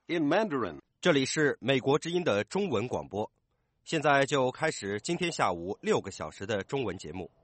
in Mandarin. 这里是美国之音的中文广播，现在就开始今天下午6个小时的中文节目。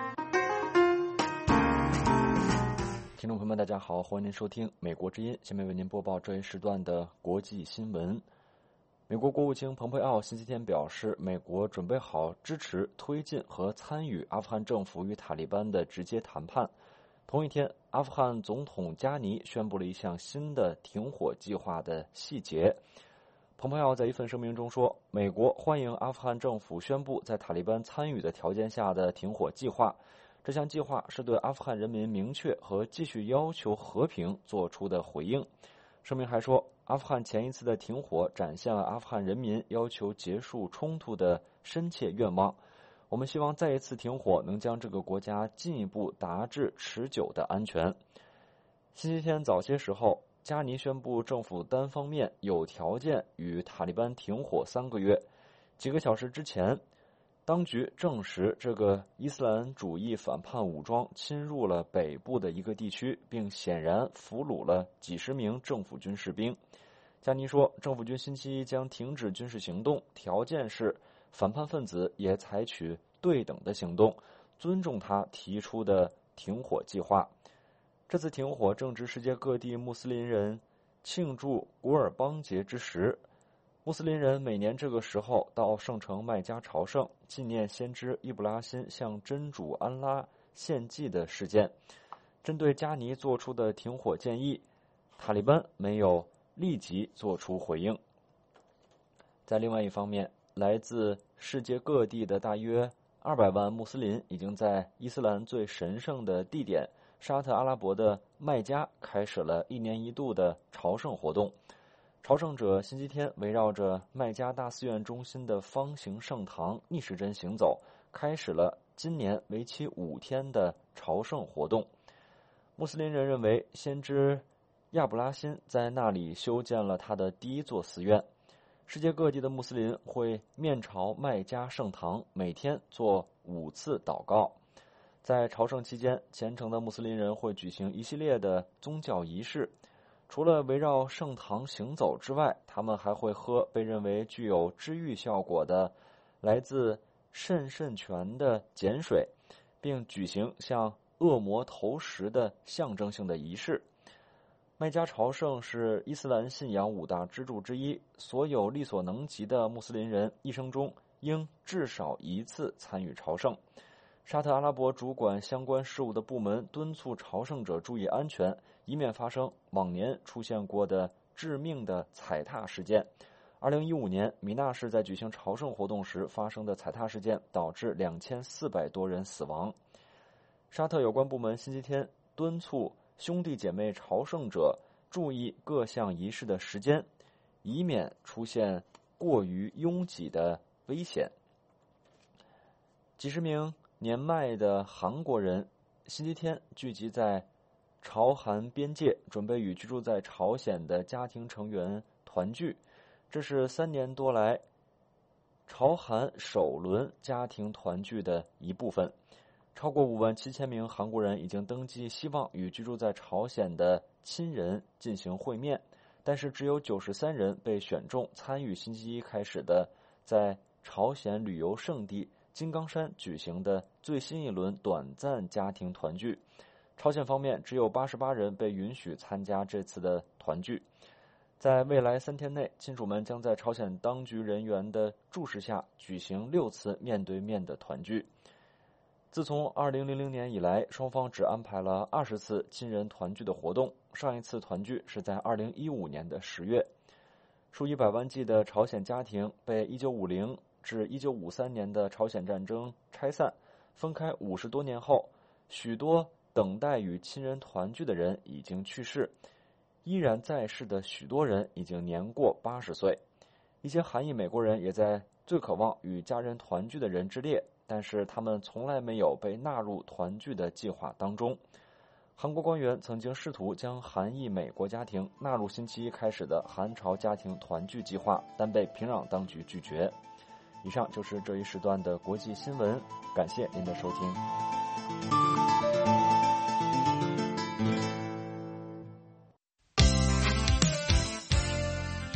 听众朋友们，大家好，欢迎您收听美国之音，下面为您播报这一时段的国际新闻。美国国务卿蓬佩奥星期天表示，美国准备好支持、推进和参与阿富汗政府与塔利班的直接谈判。同一天，阿富汗总统加尼宣布了一项新的停火计划的细节。蓬佩奥在一份声明中说，美国欢迎阿富汗政府宣布在塔利班参与的条件下的停火计划。这项计划是对阿富汗人民明确和继续要求和平做出的回应。声明还说，阿富汗前一次的停火展现了阿富汗人民要求结束冲突的深切愿望。我们希望再一次停火能将这个国家进一步达至持久的安全。星期天早些时候，加尼宣布政府单方面有条件与塔利班停火3个月。几个小时之前，当局证实这个伊斯兰主义反叛武装侵入了北部的一个地区，并显然俘虏了几十名政府军士兵。加尼说，政府军星期一将停止军事行动，条件是反叛分子也采取对等的行动，尊重他提出的停火计划。这次停火正值世界各地穆斯林人庆祝古尔邦节之时。穆斯林人每年这个时候到圣城麦加朝圣，纪念先知易卜拉欣向真主安拉献祭的事件。针对加尼做出的停火建议，塔利班没有立即做出回应。在另外一方面，来自世界各地的大约200万穆斯林已经在伊斯兰最神圣的地点沙特阿拉伯的麦加开始了1年1度的朝圣活动。朝圣者星期天围绕着麦加大寺院中心的方形圣堂逆时针行走，开始了今年为期5天的朝圣活动。穆斯林人认为，先知亚卜拉欣在那里修建了他的第一座寺院。世界各地的穆斯林会面朝麦加圣堂，每天做5次祷告。在朝圣期间，虔诚的穆斯林人会举行一系列的宗教仪式。除了围绕圣堂行走之外，他们还会喝被认为具有治愈效果的来自肾泉的碱水，并举行向恶魔投食的象征性的仪式。麦加朝圣是伊斯兰信仰5大支柱之一，所有力所能及的穆斯林人一生中应至少1次参与朝圣。沙特阿拉伯主管相关事务的部门敦促朝圣者注意安全，以免发生往年出现过的致命的踩踏事件。2015年，米纳市在举行朝圣活动时发生的踩踏事件导致2400多人死亡。沙特有关部门星期天敦促兄弟姐妹朝圣者注意各项仪式的时间，以免出现过于拥挤的危险。几十名年迈的韩国人星期天聚集在朝韩边界，准备与居住在朝鲜的家庭成员团聚。这是3年多来朝韩首轮家庭团聚的一部分。超过57000名韩国人已经登记，希望与居住在朝鲜的亲人进行会面，但是只有93人被选中参与星期一开始的在朝鲜旅游胜地金刚山举行的最新一轮短暂家庭团聚。朝鲜方面只有88人被允许参加这次的团聚。在未来3天内，亲属们将在朝鲜当局人员的注视下举行6次面对面的团聚。自从2000年以来，双方只安排了20次亲人团聚的活动，上一次团聚是在2015年的10月。数以百万计的朝鲜家庭被1950至1953年的朝鲜战争拆散，分开50多年后，许多等待与亲人团聚的人已经去世，依然在世的许多人已经年过80岁。一些韩裔美国人也在最渴望与家人团聚的人之列，但是他们从来没有被纳入团聚的计划当中。韩国官员曾经试图将韩裔美国家庭纳入星期一开始的韩朝家庭团聚计划，但被平壤当局拒绝。以上就是这一时段的国际新闻，感谢您的收听。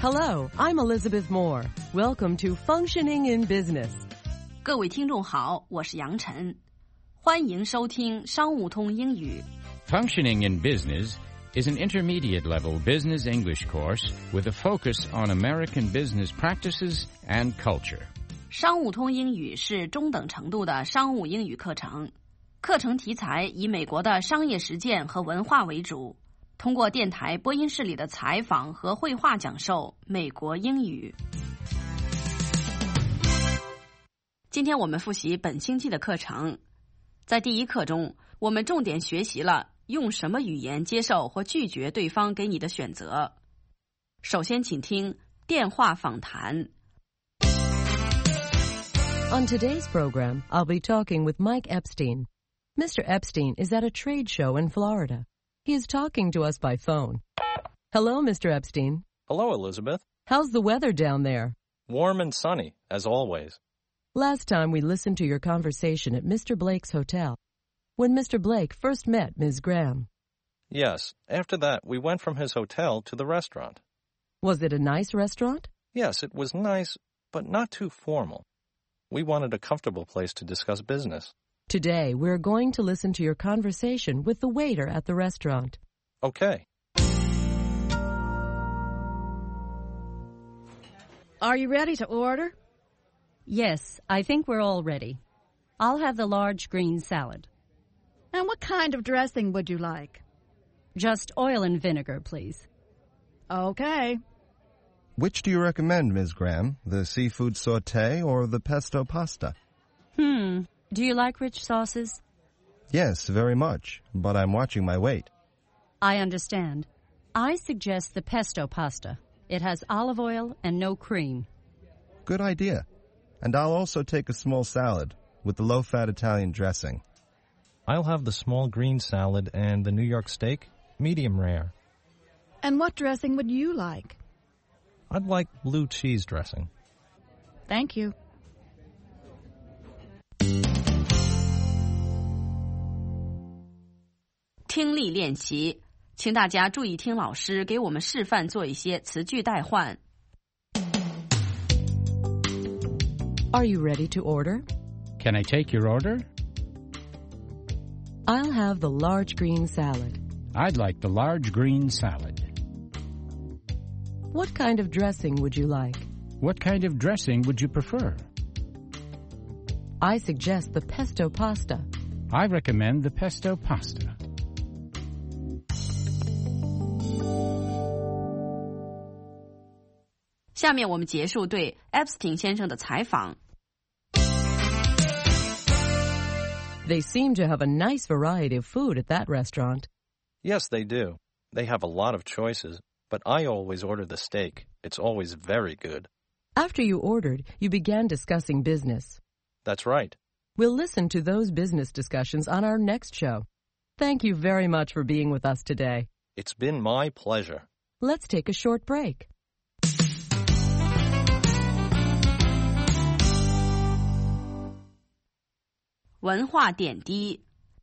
Hello, I'm Elizabeth Moore. Welcome to Functioning in Business. 各位听众好，我是杨晨，欢迎收听商务通英语。 Functioning in Business is an intermediate-level business English course with a focus on American business practices and culture. 商务通英语是中等程度的商务英语课程，课程题材以美国的商业实践和文化为主，通过电台播音室里的采访和绘画讲授美国英语。今天我们复习本星期的课程，在第一课中，我们重点学习了用什么语言接受或拒绝对方给你的选择。首先请听电话访谈。 On today's program, I'll be talking with Mike Epstein. Mr. Epstein is at a trade show in Florida. He is talking to us by phone. Hello, Mr. Epstein. Hello, Elizabeth. How's the weather down there? Warm and sunny, as always. Last time we listened to your conversation at Mr. Blake's hotel, when Mr. Blake first met Ms. Graham. Yes, after that, we went from his hotel to the restaurant. Was it a nice restaurant? Yes, it was nice, but not too formal. We wanted a comfortable place to discuss business. Today, we're going to listen to your conversation with the waiter at the restaurant. Okay. Are you ready to order? Yes, I think we're all ready. I'll have the large green salad. And what kind of dressing would you like? Just oil and vinegar, please. Okay. Which do you recommend, Ms. Graham, the seafood sauté or the pesto pasta? Do you like rich sauces? Yes, very much, but I'm watching my weight. I understand. I suggest the pesto pasta. It has olive oil and no cream. Good idea. And I'll also take a small salad with the low-fat Italian dressing. I'll have the small green salad and the New York steak, medium rare. And what dressing would you like? I'd like blue cheese dressing. Thank you. 听力练习，请大家注意听老师给我们示范做一些词句代换。 Are you ready to order? Can I take your order? I'll have the large green salad. I'd like the large green salad. What kind of dressing would you like? What kind of dressing would you prefer? I suggest the pesto pasta. I recommend the pesto pasta. 下面我们结束对 Epstein 先生的采访。 They seem to have a nice variety of food at that restaurant. Yes, they do. They have a lot of choices, but I always order the steak. It's always very good. After you ordered, you began discussing business. That's right. We'll listen to those business discussions on our next show. Thank you very much for being with us today. It's been my pleasure. Let's take a short break. "文化点滴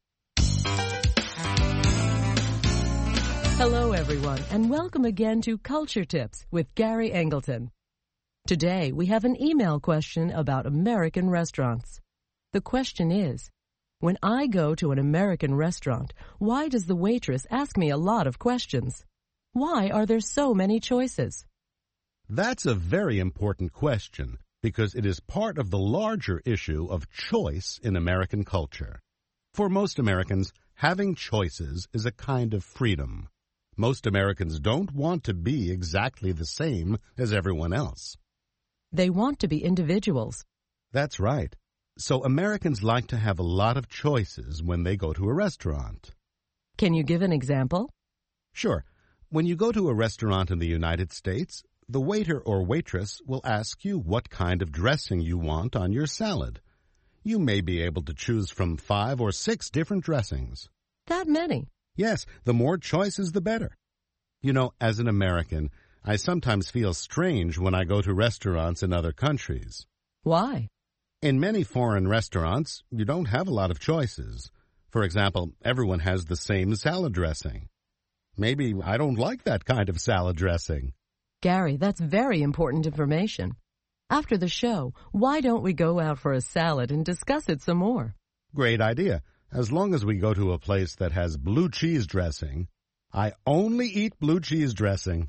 Hello, everyone, and welcome again to Culture Tips with Gary Angleton. Today, we have an email question about American restaurants. The question is, when I go to an American restaurant, why does the waitress ask me a lot of questions? Why are there so many choices? That's a very important question because it is part of the larger issue of choice in American culture. For most Americans, having choices is a kind of freedom. Most Americans don't want to be exactly the same as everyone else. They want to be individuals. That's right. So Americans like to have a lot of choices when they go to a restaurant. Can you give an example? Sure. When you go to a restaurant in the United States, the waiter or waitress will ask you what kind of dressing you want on your salad. You may be able to choose from 5 or 6 different dressings. That many? Yes, the more choices, the better. You know, as an American, I sometimes feel strange when I go to restaurants in other countries. Why? In many foreign restaurants, you don't have a lot of choices. For example, everyone has the same salad dressing. Maybe I don't like that kind of salad dressing. Gary, that's very important information. After the show, why don't we go out for a salad and discuss it some more? Great idea. As long as we go to a place that has blue cheese dressing. I only eat blue cheese dressing.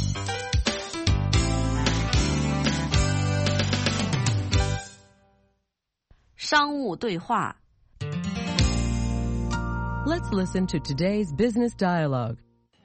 商务对话 Let's listen to today's business dialogue.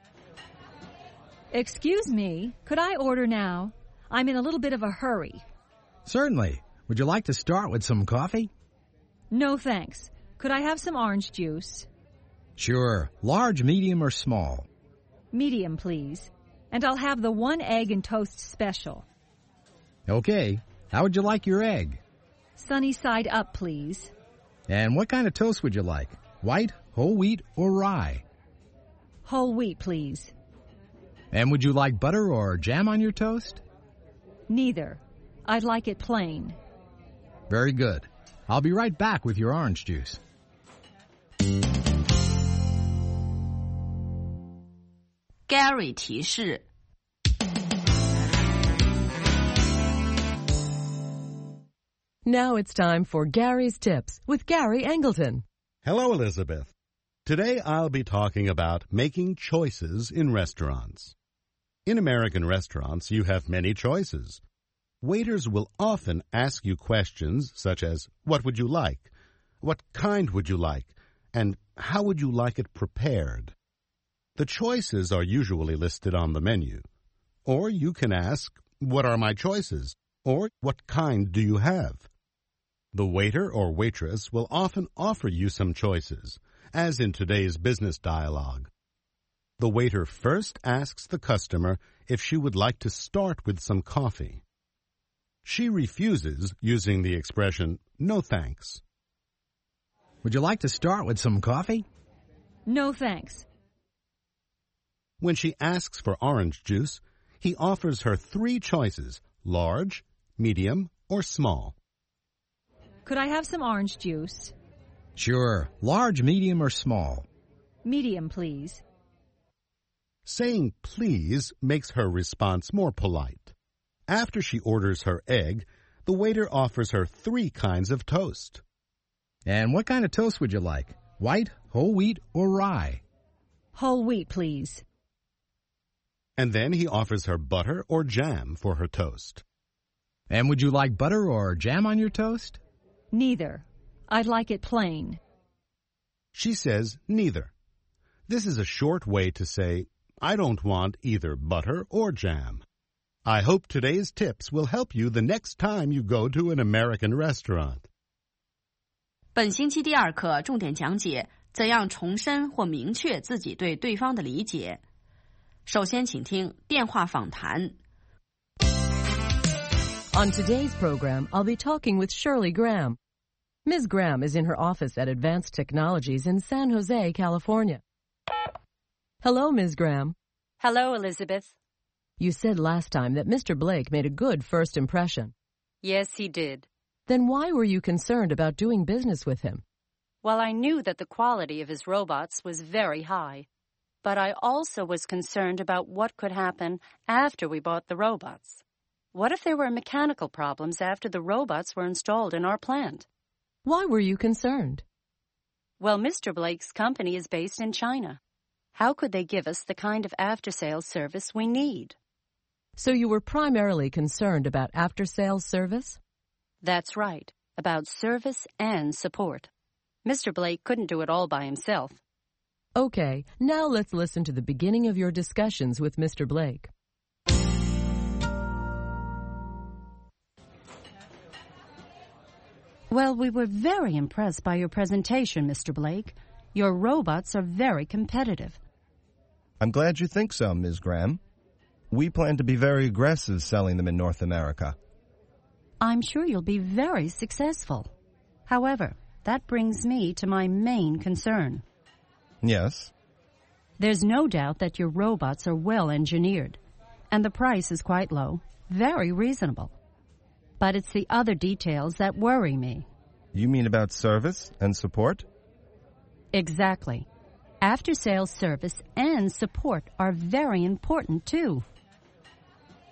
Excuse me, could I order now? I'm in a little bit of a hurry. Certainly. Would you like to start with some coffee? No, thanks. Could I have some orange juice? Sure. Large, medium, or small? Medium, please. And I'll have the 1 egg and toast special. Okay. How would you like your egg? Sunny side up, please. And what kind of toast would you like? White, whole wheat, or rye? Whole wheat, please. And would you like butter or jam on your toast? Neither. I'd like it plain. Very good. I'll be right back with your orange juice. Gary 提示 Now it's time for Gary's Tips with Gary Angleton. Hello, Elizabeth. Today I'll be talking about making choices in restaurants. In American restaurants, you have many choices. Waiters will often ask you questions such as, what would you like? What kind would you like? And how would you like it prepared? The choices are usually listed on the menu. Or you can ask, what are my choices? Or what kind do you have? The waiter or waitress will often offer you some choices, as in today's business dialogue. The waiter first asks the customer if she would like to start with some coffee. She refuses using the expression, no thanks. Would you like to start with some coffee? No, thanks. When she asks for orange juice, he offers her 3 choices, large, medium, or small. Could I have some orange juice? Sure. Large, medium, or small? Medium, please. Saying please makes her response more polite. After she orders her egg, the waiter offers her 3 kinds of toast. And what kind of toast would you like? White, whole wheat, or rye? Whole wheat, please. And then he offers her butter or jam for her toast. And would you like butter or jam on your toast? Neither. I'd like it plain. She says neither. This is a short way to say, I don't want either butter or jam. I hope today's tips will help you the next time you go to an American restaurant. 本星期第2课重点讲解怎样重申或明确自己对对方的理解。首先请听电话访谈。 On today's program, I'll be talking with Shirley Graham. Ms. Graham is in her office at Advanced Technologies in San Jose, California. Hello, Ms. Graham. Hello, Elizabeth. You said last time that Mr. Blake made a good first impression. Yes, he did. Then why were you concerned about doing business with him? Well, I knew that the quality of his robots was very high. But I also was concerned about what could happen after we bought the robots. What if there were mechanical problems after the robots were installed in our plant? Why were you concerned? Well, Mr. Blake's company is based in China. How could they give us the kind of after-sales service we need? So you were primarily concerned about after-sales service? That's right, about service and support. Mr. Blake couldn't do it all by himself. Okay, now let's listen to the beginning of your discussions with Mr. Blake. Well, we were very impressed by your presentation, Mr. Blake. Your robots are very competitive. I'm glad you think so, Ms. Graham. We plan to be very aggressive selling them in North America. I'm sure you'll be very successful. However, that brings me to my main concern. Yes? There's no doubt that your robots are well engineered, and the price is quite low, very reasonable. But it's the other details that worry me. You mean about service and support? Exactly. After-sales service and support are very important, too.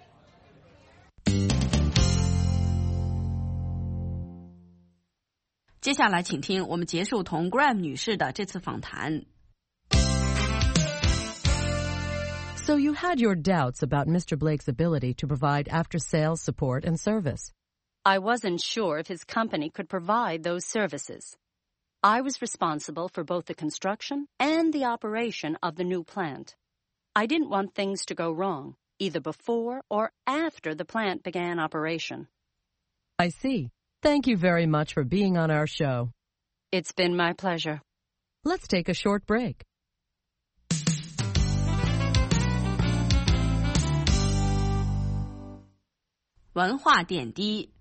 接下来请听我们结束同 Graham 女士的这次访谈。 So you had your doubts about Mr. Blake's ability to provide after-sales support and service. I wasn't sure if his company could provide those services. I was responsible for both the construction and the operation of the new plant. I didn't want things to go wrong, either before or after the plant began operation. I see. Thank you very much for being on our show. It's been my pleasure. Let's take a short break. 文化点滴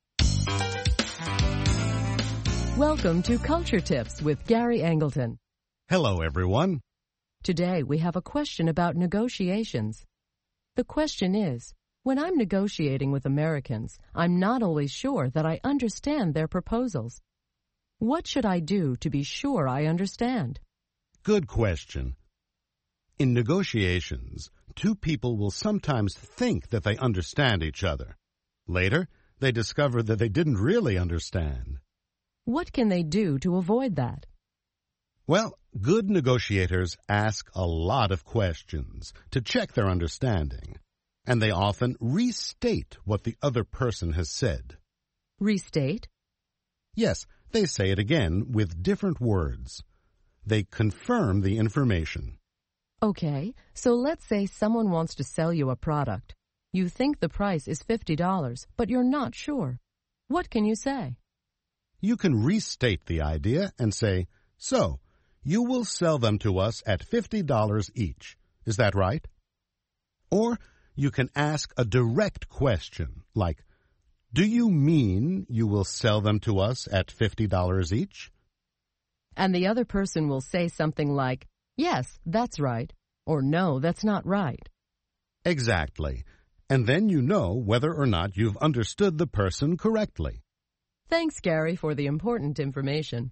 Welcome to Culture Tips with Gary Angleton. Hello, everyone. Today we have a question about negotiations. The question is, when I'm negotiating with Americans, I'm not always sure that I understand their proposals. What should I do to be sure I understand? Good question. In negotiations, two people will sometimes think that they understand each other. Later, they discover that they didn't really understand. What can they do to avoid that? Well, good negotiators ask a lot of questions to check their understanding, and they often restate what the other person has said. Restate? Yes, they say it again with different words. They confirm the information. Okay, so let's say someone wants to sell you a product. You think the price is $50, but you're not sure. What can you say? You can restate the idea and say, so, you will sell them to us at $50 each. Is that right? Or you can ask a direct question like, do you mean you will sell them to us at $50 each? And the other person will say something like, yes, that's right, or no, that's not right. Exactly. And then you know whether or not you've understood the person correctly. Thanks, Gary, for the important information.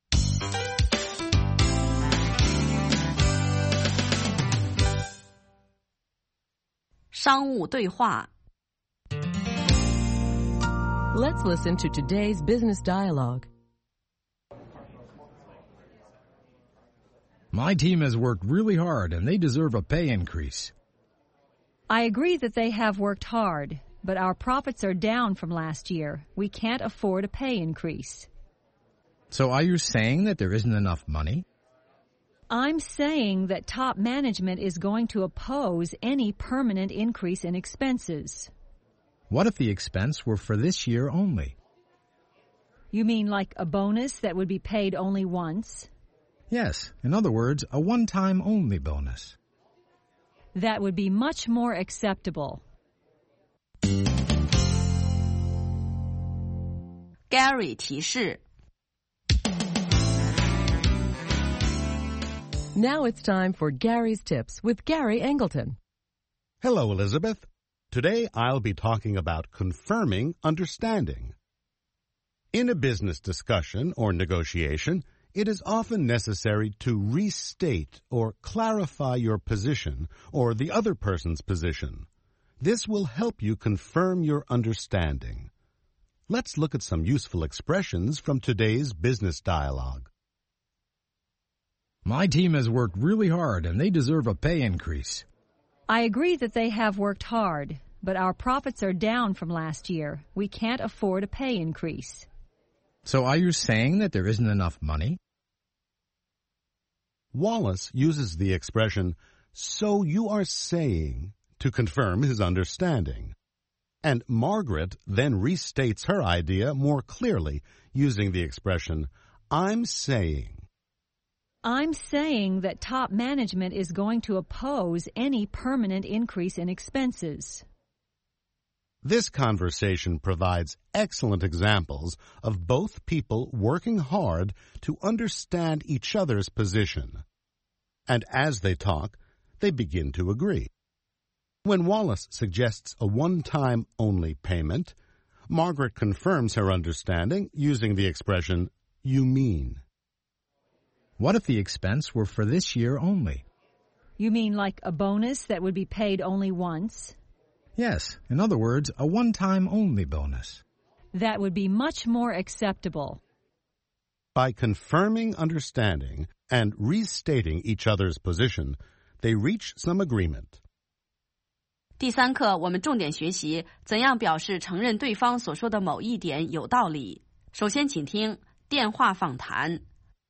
商务对话 Let's listen to today's business dialogue. My team has worked really hard, and they deserve a pay increase. I agree that they have worked hard, but our profits are down from last year. We can't afford a pay increase. So are you saying that there isn't enough money? I'm saying that top management is going to oppose any permanent increase in expenses. What if the expense were for this year only? You mean like a bonus that would be paid only once? Yes, in other words, a one-time only bonus. That would be much more acceptable. Gary 提示 Now it's time for Gary's Tips with Gary Angleton. Hello, Elizabeth. Today I'll be talking about confirming understanding. In a business discussion or negotiation, it is often necessary to restate or clarify your position or the other person's position. This will help you confirm your understanding. Let's look at some useful expressions from today's business dialogue. My team has worked really hard, and they deserve a pay increase. I agree that they have worked hard, but our profits are down from last year. We can't afford a pay increase. So are you saying that there isn't enough money? Wallace uses the expression, so you are saying, to confirm his understanding. And Margaret then restates her idea more clearly using the expression, I'm saying. I'm saying that top management is going to oppose any permanent increase in expenses. This conversation provides excellent examples of both people working hard to understand each other's position. And as they talk, they begin to agree. When Wallace suggests a one-time only payment, Margaret confirms her understanding using the expression, you mean. What if the expense were for this year only? You mean like a bonus that would be paid only once? Yes, in other words, a one-time only bonus. That would be much more acceptable. By confirming understanding and restating each other's position, they reach some agreement. 第3课，我们重点学习怎样表示承认对方所说的某一点有道理。首先，请听电话访谈。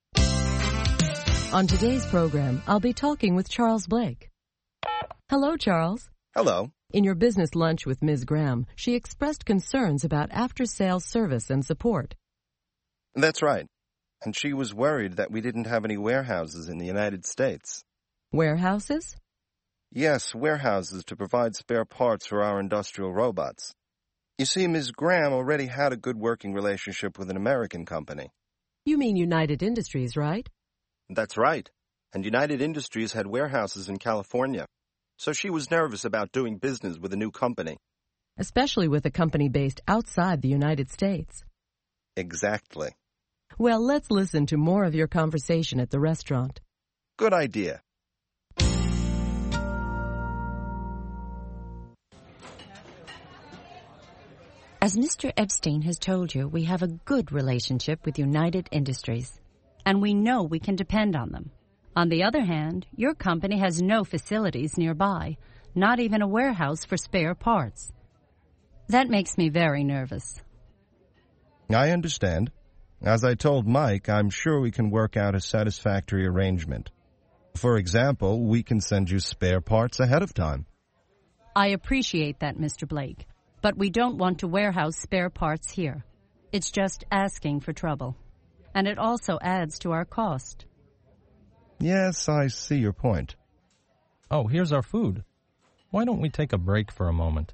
On today's program, I'll be talking with Charles Blake. Hello, Charles. Hello. In your business lunch with Ms. Graham, she expressed concerns about after-sales service and support. That's right. And she was worried that we didn't have any warehouses in the United States. Warehouses? Yes, warehouses to provide spare parts for our industrial robots. You see, Ms. Graham already had a good working relationship with an American company. You mean United Industries, right? That's right. And United Industries had warehouses in California. So she was nervous about doing business with a new company. Especially with a company based outside the United States. Exactly. Well, let's listen to more of your conversation at the restaurant. Good idea. As Mr. Epstein has told you, we have a good relationship with United Industries, and we know we can depend on them. On the other hand, your company has no facilities nearby, not even a warehouse for spare parts. That makes me very nervous. I understand. As I told Mike, I'm sure we can work out a satisfactory arrangement. For example, we can send you spare parts ahead of time. I appreciate that, Mr. Blake. But we don't want to warehouse spare parts here. It's just asking for trouble. And it also adds to our cost. Yes, I see your point. Oh, here's our food. Why don't we take a break for a moment?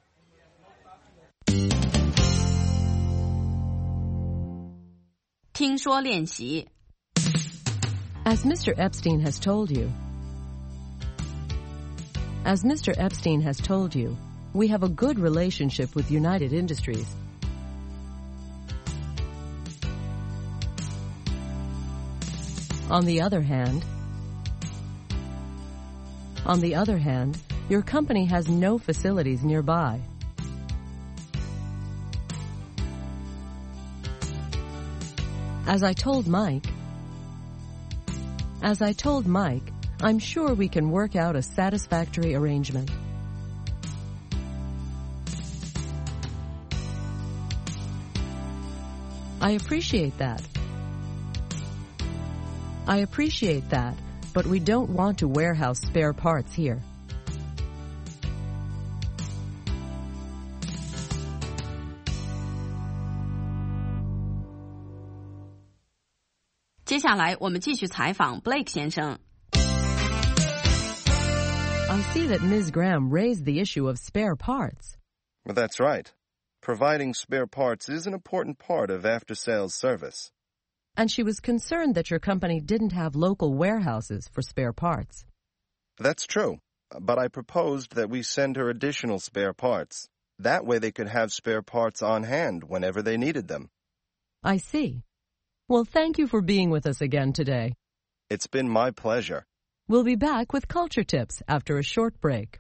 As Mr. Epstein has told you, we have a good relationship with United Industries. On the other hand, your company has no facilities nearby. As I told Mike, I'm sure we can work out a satisfactory arrangement. I appreciate that, but we don't want to warehouse spare parts here. 接下来我们继续采访 Blake 先生。 I see that Ms. Graham raised the issue of spare parts. Well, that's right. Providing spare parts is an important part of after-sales service. And she was concerned that your company didn't have local warehouses for spare parts. That's true, but I proposed that we send her additional spare parts. That way they could have spare parts on hand whenever they needed them. I see. Well, thank you for being with us again today. It's been my pleasure. We'll be back with Culture Tips after a short break.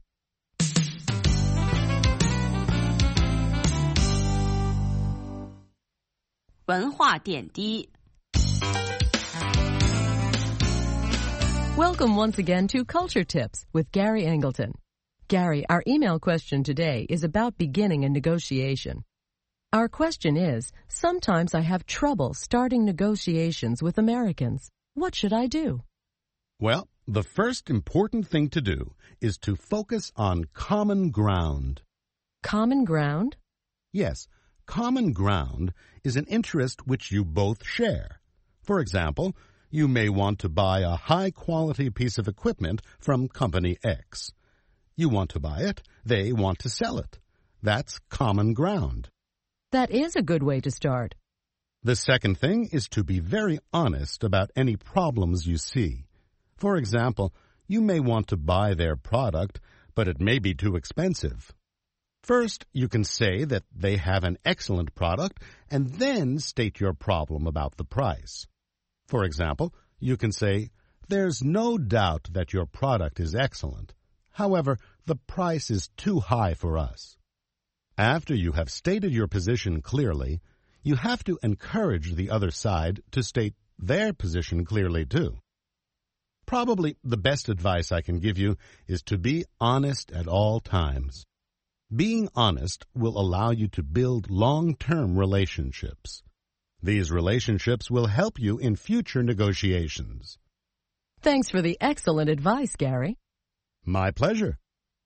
Welcome once again to Culture Tips with Gary Angleton. Gary, our email question today is about beginning a negotiation. Our question is, sometimes I have trouble starting negotiations with Americans. What should I do? Well, the first important thing to do is to focus on common ground. Common ground? Yes, common ground is an interest which you both share. For example, you may want to buy a high-quality piece of equipment from Company X. You want to buy it, they want to sell it. That's common ground. That is a good way to start. The second thing is to be very honest about any problems you see. For example, you may want to buy their product, but it may be too expensive. First, you can say that they have an excellent product, and then state your problem about the price. For example, you can say, "There's no doubt that your product is excellent. However, the price is too high for us." After you have stated your position clearly, you have to encourage the other side to state their position clearly too. Probably the best advice I can give you is to be honest at all times. Being honest will allow you to build long-term relationships. These relationships will help you in future negotiations. Thanks for the excellent advice, Gary. My pleasure.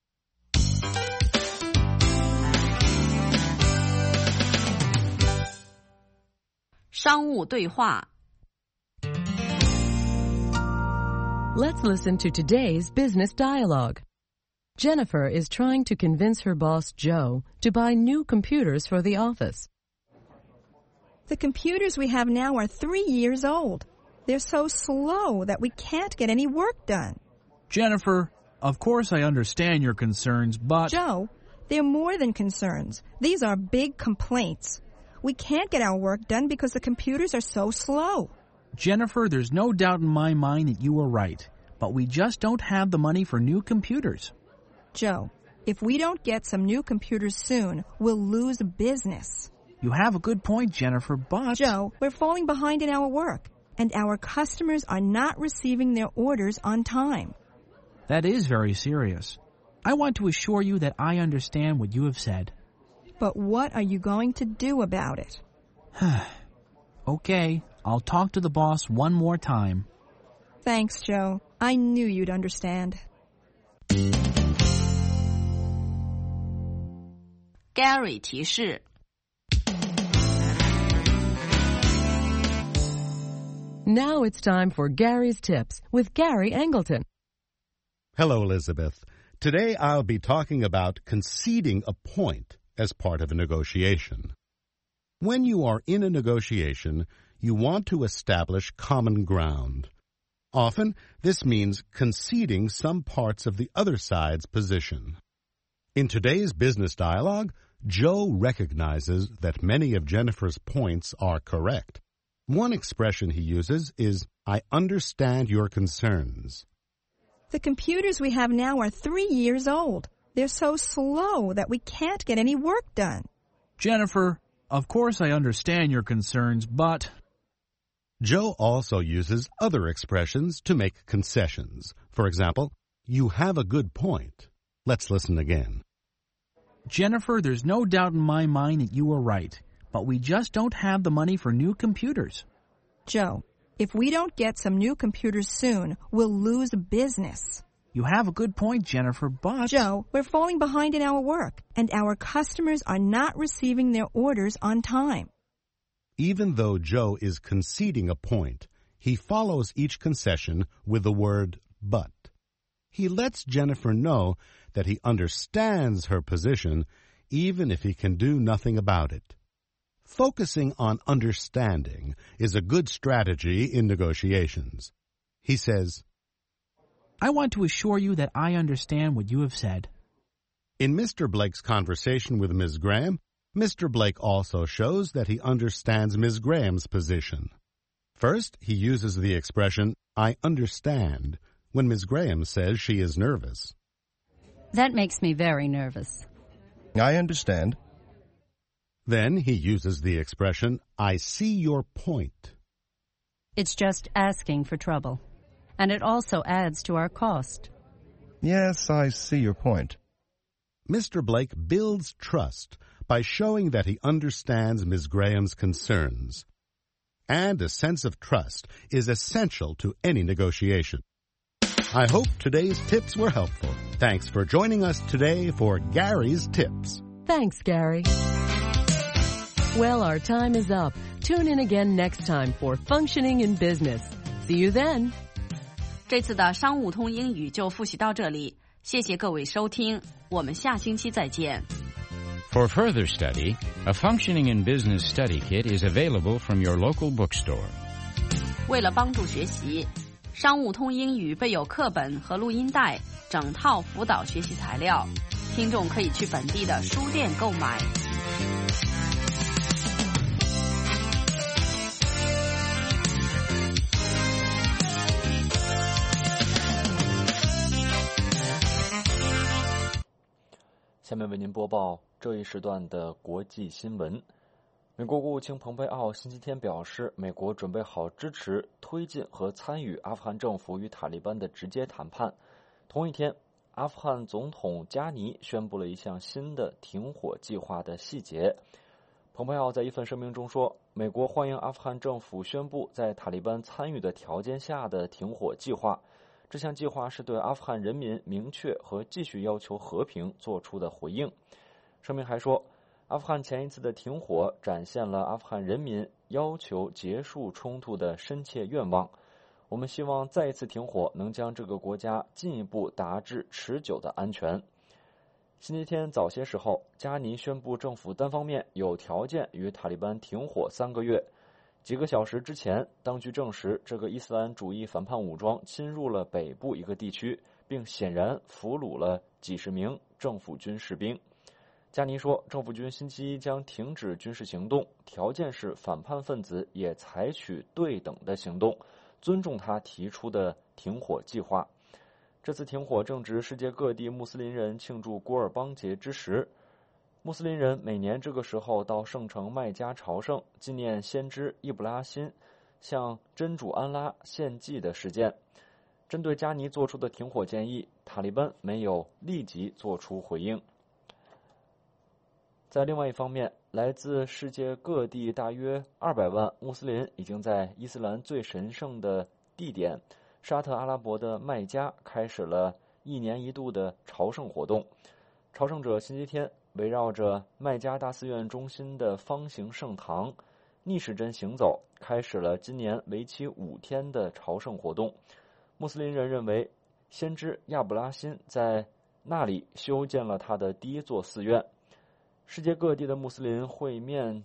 商务对话 Let's listen to today's business dialogue. Jennifer is trying to convince her boss, Joe, to buy new computers for the office. The computers we have now are 3 years old. They're so slow that we can't get any work done. Jennifer, of course I understand your concerns, but... Joe, they're more than concerns. These are big complaints. We can't get our work done because the computers are so slow. Jennifer, there's no doubt in my mind that you are right, but we just don't have the money for new computers. Joe, if we don't get some new computers soon, we'll lose business. You have a good point, Jennifer, but... Joe, we're falling behind in our work, and our customers are not receiving their orders on time. That is very serious. I want to assure you that I understand what you have said. But what are you going to do about it? Okay, I'll talk to the boss one more time. Thanks, Joe. I knew you'd understand. Gary 提示 Now it's time for Gary's Tips with Gary Angleton. Hello, Elizabeth. Today I'll be talking about conceding a point as part of a negotiation. When you are in a negotiation, you want to establish common ground. Often, this means conceding some parts of the other side's position. In today's business dialogue, Joe recognizes that many of Jennifer's points are correct. One expression he uses is, I understand your concerns. The computers we have now are 3 years old. They're so slow that we can't get any work done. Jennifer, of course I understand your concerns, but... Joe also uses other expressions to make concessions. For example, you have a good point. Let's listen again. Jennifer, there's no doubt in my mind that you are right, but we just don't have the money for new computers. Joe, if we don't get some new computers soon, we'll lose business. You have a good point, Jennifer, but... Joe, we're falling behind in our work, and our customers are not receiving their orders on time. Even though Joe is conceding a point, he follows each concession with the word but. He lets Jennifer know that he understands her position, even if he can do nothing about it. Focusing on understanding is a good strategy in negotiations. He says, I want to assure you that I understand what you have said. In Mr. Blake's conversation with Ms. Graham, Mr. Blake also shows that he understands Ms. Graham's position. First, he uses the expression, I understand, when Ms. Graham says she is nervous. That makes me very nervous. I understand. Then he uses the expression, I see your point. It's just asking for trouble. And it also adds to our cost. Yes, I see your point. Mr. Blake builds trust by showing that he understands Ms. Graham's concerns. And a sense of trust is essential to any negotiation. I hope today's tips were helpful. Thanks for joining us today for Gary's Tips. Thanks, Gary. Well, our time is up. Tune in again next time for Functioning in Business. See you then. 这次的商务通英语就复习到这里，谢谢各位收听，我们下星期再见。 For further study, a Functioning in Business study kit is available from your local bookstore. 为了帮助学习，商务通英语备有课本和录音带，整套辅导学习材料，听众可以去本地的书店购买。 下面为您播报这一时段的国际新闻。 美国国务卿蓬佩奥星期天表示，美国准备好支持、推进和参与阿富汗政府与塔利班的直接谈判。同一天，阿富汗总统加尼宣布了一项新的停火计划的细节。蓬佩奥在一份声明中说，美国欢迎阿富汗政府宣布在塔利班参与的条件下的停火计划。这项计划是对阿富汗人民明确和继续要求和平做出的回应。声明还说，阿富汗前一次的停火展现了阿富汗人民要求结束冲突的深切愿望。我们希望再一次停火能将这个国家进一步达至持久的安全。星期天早些时候，加尼宣布政府单方面有条件与塔利班停火3个月。几个小时之前，当局证实这个伊斯兰主义反叛武装侵入了北部一个地区，并显然俘虏了几十名政府军士兵。加尼说，政府军星期一将停止军事行动，条件是反叛分子也采取对等的行动，尊重他提出的停火计划。这次停火正值世界各地穆斯林人庆祝古尔邦节之时。穆斯林人每年这个时候到圣城麦加朝圣，纪念先知易卜拉欣向真主安拉献祭的事件。针对加尼做出的停火建议，塔利班没有立即做出回应。在另外一方面，来自世界各地大约200万穆斯林已经在伊斯兰最神圣的地点沙特阿拉伯的麦加开始了1年1度的朝圣活动。朝圣者星期天围绕着麦加大寺院中心的方形圣堂逆时针行走，开始了今年为期5天的朝圣活动。穆斯林人认为，先知亚卜拉欣在那里修建了他的第一座寺院。世界各地的穆斯林会面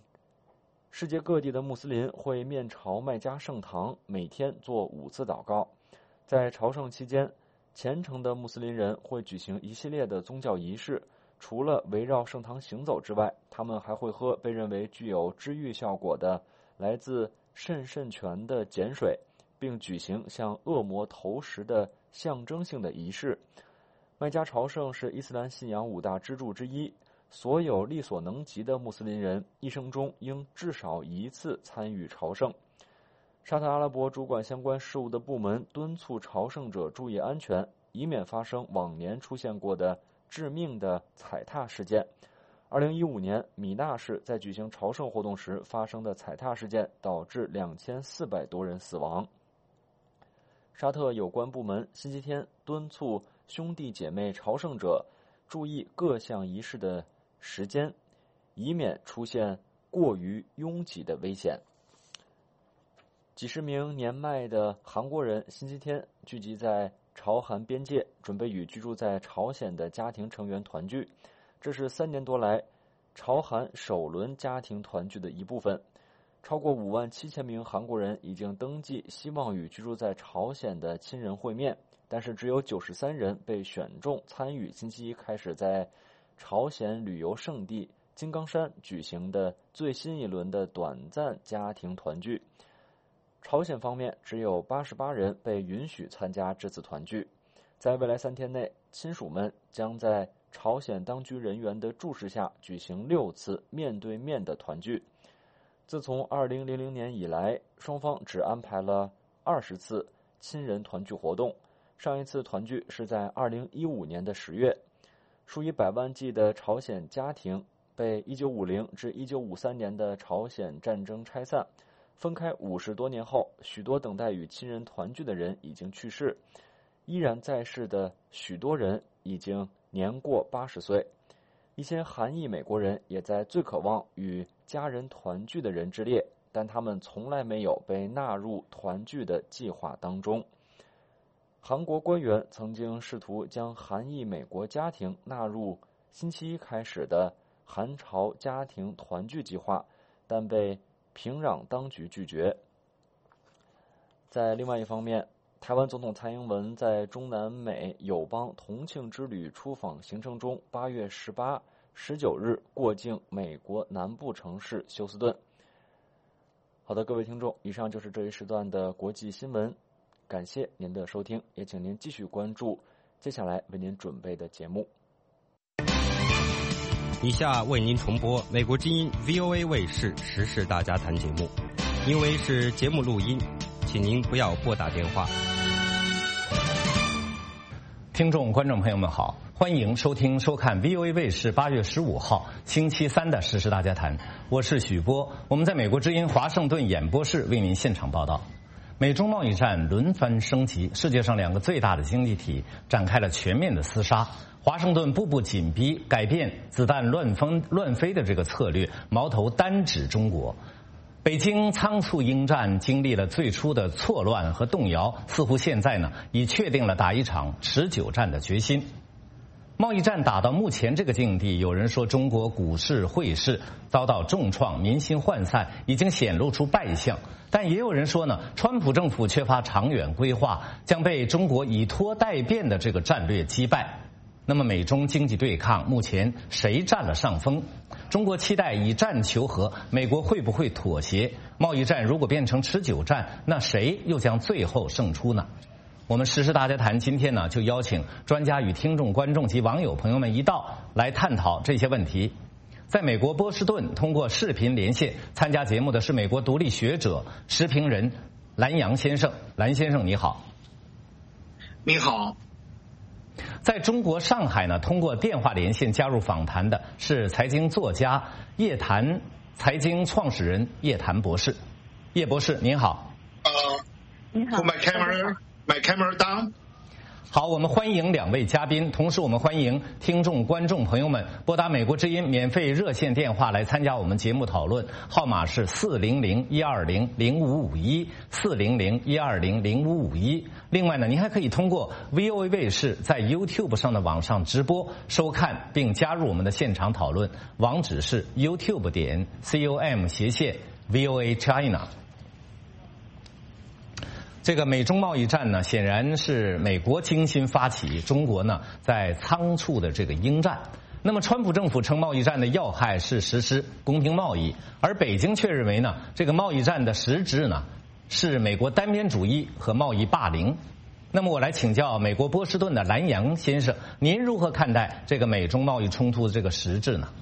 朝麦加圣堂，每天做5次祷告。在朝圣期间，虔诚的穆斯林人会举行一系列的宗教仪式，除了围绕圣堂行走之外，他们还会喝被认为具有治愈效果的来自肾泉的碱水，并举行向恶魔投食的象征性的仪式。麦加朝圣是伊斯兰信仰5大支柱之一，所有力所能及的穆斯林人一生中应至少1次参与朝圣。沙特阿拉伯主管相关事务的部门敦促朝圣者注意安全，以免发生往年出现过的致命的踩踏事件。2015年，米纳市在举行朝圣活动时发生的踩踏事件导致2400多人死亡。沙特有关部门星期天敦促兄弟姐妹朝圣者注意各项仪式的时间，以免出现过于拥挤的危险。几十名年迈的韩国人星期天聚集在朝韩边界，准备与居住在朝鲜的家庭成员团聚。这是3年多来朝韩首轮家庭团聚的一部分。超过57000名韩国人已经登记，希望与居住在朝鲜的亲人会面，但是只有93人被选中参与星期一开始在朝鲜旅游胜地金刚山举行的最新一轮的短暂家庭团聚。朝鲜方面只有88人被允许参加这次团聚。在未来3天内，亲属们将在朝鲜当局人员的注视下举行6次面对面的团聚。自从2000年以来，双方只安排了20次亲人团聚活动，上一次团聚是在2015年的10月。数以百万计的朝鲜家庭被1950至1953年的朝鲜战争拆散，分开50多年后，许多等待与亲人团聚的人已经去世，依然在世的许多人已经年过80岁。一些韩裔美国人也在最渴望与家人团聚的人之列，但他们从来没有被纳入团聚的计划当中。韩国官员曾经试图将韩裔美国家庭纳入星期一开始的韩朝家庭团聚计划，但被平壤当局拒绝。在另外一方面，台湾总统蔡英文在中南美友邦同庆之旅出访行程中，8月18、19日过境美国南部城市休斯顿。好的，各位听众，以上就是这一时段的国际新闻，感谢您的收听，也请您继续关注接下来为您准备的节目。 以下为您重播美国之音 VOA 卫视时事大家谈节目，因为是节目录音，请您不要拨打电话。 听众、观众朋友们好，欢迎收听、收看 VOA 卫视8月15号星期三的时事大家谈，我是许波，我们在美国之音华盛顿演播室为您现场报道。美中贸易战轮番升级，世界上两个最大的经济体展开了全面的厮杀。华盛顿步步紧逼，改变子弹乱飞的这个策略，矛头单指中国。北京仓促应战，经历了最初的错乱和动摇，似乎现在呢已确定了打一场持久战的决心。贸易战打到目前这个境地，有人说中国股市汇市遭到重创，民心涣散，已经显露出败相。但也有人说呢，川普政府缺乏长远规划，将被中国以拖代变的这个战略击败。那么美中经济对抗目前谁占了上风？中国期待以战求和，美国会不会妥协？贸易战如果变成持久战，那谁又将最后胜出呢？我们时事大家谈今天呢，就邀请专家与听众、观众及网友朋友们一道来探讨这些问题。在美国波士顿通过视频连线参加节目的是美国独立学者、时评人蓝洋先生。蓝先生你好。 你好。 在中国上海呢，通过电话连线加入访谈的是财经作家叶檀财经创始人叶檀博士。叶博士您好。 你好。My camera down。 好，我们欢迎两位嘉宾，同时我们欢迎听众、观众朋友们拨打美国之音免费热线电话来参加我们节目讨论，号码是400-120-0551，400-120-0551。另外呢，您还可以通过 VOA 卫视在 YouTube 上的网上直播收看并加入我们的现场讨论，网址是 youtube.com/VOA China。这个美中贸易战呢，显然是美国精心发起，中国呢在仓促的这个应战。那么川普政府称贸易战的要害是实施公平贸易，而北京却认为呢，这个贸易战的实质呢是美国单边主义和贸易霸凌。那么我来请教美国波士顿的蓝洋先生，您如何看待这个美中贸易冲突的这个实质呢？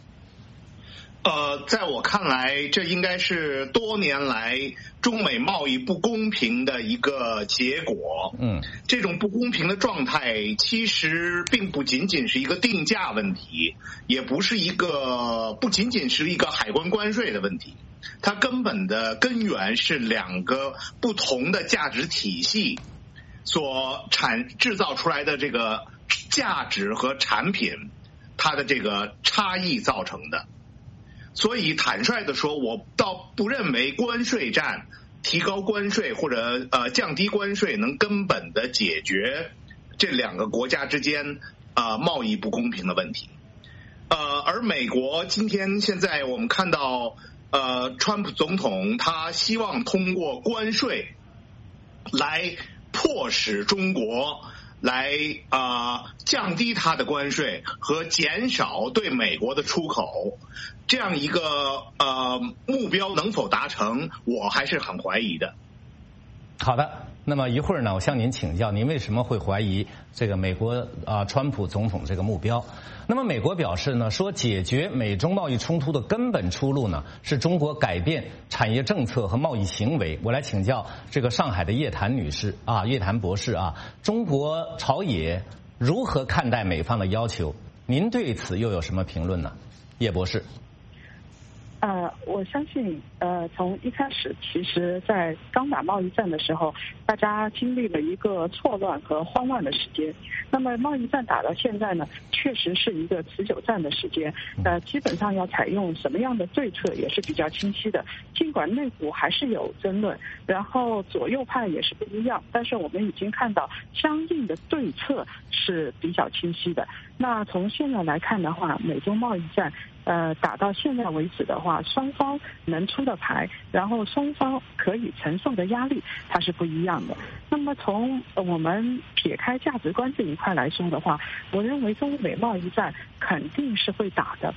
在我看来，这应该是多年来中美贸易不公平的一个结果。这种不公平的状态其实并不仅仅是一个定价问题，也不仅仅是一个海关关税的问题，它根本的根源是两个不同的价值体系所制造出来的这个价值和产品，它的这个差异造成的。所以坦率地说，我倒不认为关税战提高关税或者降低关税能根本的解决这两个国家之间贸易不公平的问题。而美国现在我们看到川普总统他希望通过关税来迫使中国来降低它的关税和减少对美国的出口，这样一个目标能否达成，我还是很怀疑的。 好的，那么一会儿呢，我向您请教，您为什么会怀疑这个美国川普总统这个目标？那么美国表示呢，说解决美中贸易冲突的根本出路呢，是中国改变产业政策和贸易行为。我来请教这个上海的叶檀女士叶檀博士中国朝野如何看待美方的要求？您对此又有什么评论呢？叶博士。 我相信，从一开始，其实在刚打贸易战的时候，大家经历了一个错乱和慌乱的时间。那么贸易战打到现在呢，确实是一个持久战的时间。基本上要采用什么样的对策也是比较清晰的。尽管内部还是有争论，然后左右派也是不一样，但是我们已经看到相应的对策是比较清晰的。那从现在来看的话，美中贸易战打到现在为止的话，双方能出的牌，然后双方可以承受的压力，它是不一样的。那么从我们撇开价值观这一块来说的话，我认为中美贸易战肯定是会打的，不管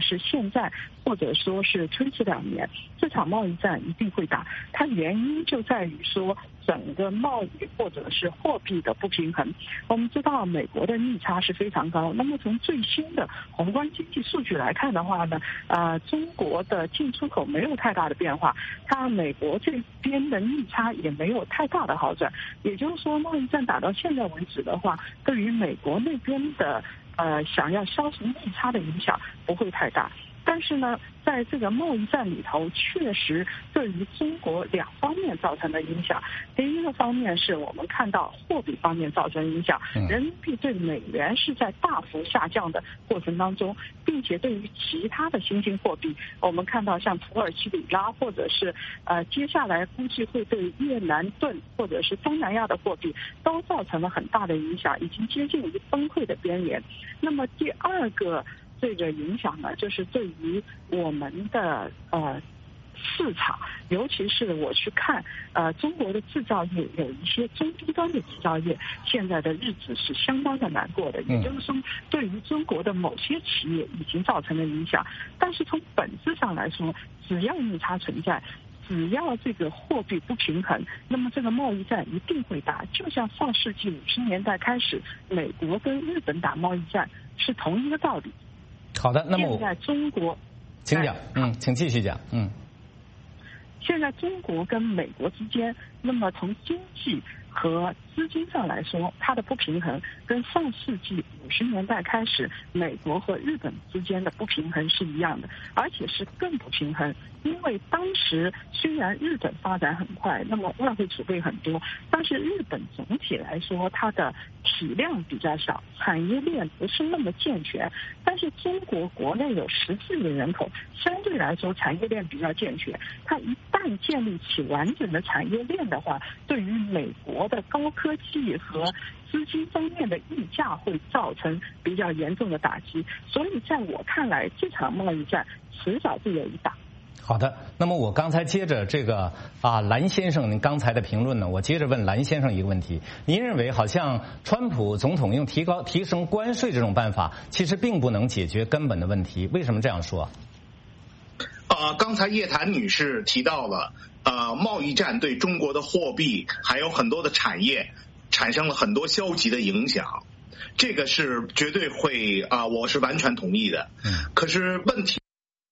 是现在，或者说是推迟2年，这场贸易战一定会打。它原因就在于说整个贸易或者是货币的不平衡。我们知道美国的逆差是非常高，那么从最新的宏观经济数据来看的话呢，中国的进出口没有太大的变化，美国这边的逆差也没有太大的好转。也就是说，贸易战打到现在为止的话，对于美国那边的想要消除逆差的影响不会太大。但是呢，在这个贸易战里头，确实对于中国2方面造成的影响。第一个方面是我们看到货币方面造成影响，人民币对美元是在大幅下降的过程当中，并且对于其他的新兴货币，我们看到像土耳其里拉，或者是接下来估计会对越南盾或者是东南亚的货币都造成了很大的影响，已经接近于崩溃的边缘。那么第二个这个影响呢，就是对于我们的市场，尤其是我去看中国的制造业，有一些中低端的制造业，现在的日子是相当的难过的。也就是说，对于中国的某些企业已经造成了影响。但是从本质上来说，只要逆差存在，只要这个货币不平衡，那么这个贸易战一定会打。就像上世纪50年代开始，美国跟日本打贸易战是同一个道理。 好的，那么现在中国， 请讲，请继续讲， 现在中国跟美国之间，那么从经济和资金上来说，它的不平衡跟上世纪50年代开始美国和日本之间的不平衡是一样的，而且是更不平衡。因为当时虽然日本发展很快，那么外汇储备很多，但是日本总体来说它的体量比较小，产业链不是那么健全。但是中国国内有14亿人口，相对来说产业链比较健全。它一旦建立起完整的产业链的话，对于美国的高科技和资金方面的溢价会造成比较严重的打击。所以在我看来，这场贸易战迟早就有一打。 好的，那么我刚才接着这个蓝先生您刚才的评论呢，我接着问蓝先生一个问题：您认为好像川普总统用提升关税这种办法，其实并不能解决根本的问题？为什么这样说？ 刚才叶檀女士提到了贸易战对中国的货币还有很多的产业产生了很多消极的影响，这个是绝对会我是完全同意的。可是问题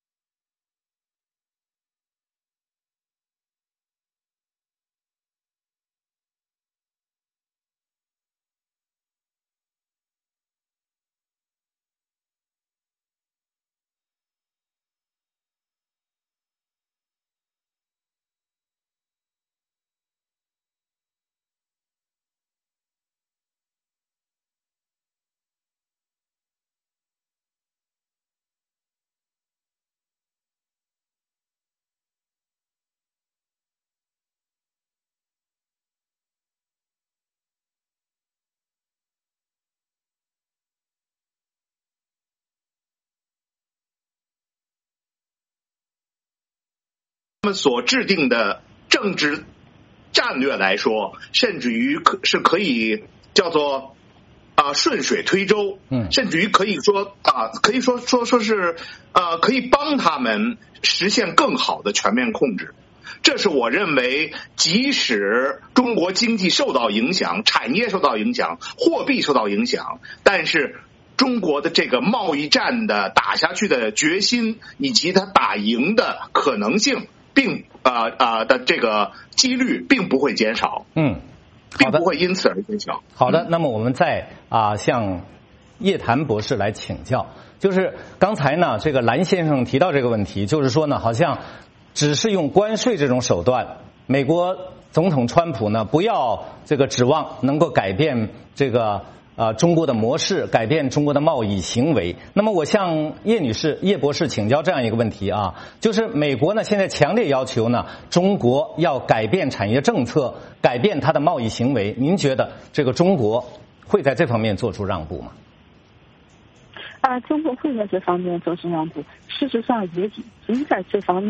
所制定的政治战略来说，甚至于是可以叫做顺水推舟，甚至于可以说可以说是可以帮他们实现更好的全面控制。这是我认为，即使中国经济受到影响，产业受到影响，货币受到影响，但是中国的这个贸易战的打下去的决心，以及它打赢的可能性，并的这个几率并不会减少，并不会因此而减小。 好的，那么我们再向叶檀博士来请教，就是刚才呢，这个蓝先生提到这个问题，就是说呢，好像只是用关税这种手段，美国总统川普呢，不要这个指望能够改变这个中国的模式，改变中国的贸易行为。那么我向叶博士请教这样一个问题就是美国呢现在强烈要求呢中国要改变产业政策，改变它的贸易行为。您觉得这个中国会在这方面做出让步吗？ 中国会在这方面做出让步，事实上也已经在这方面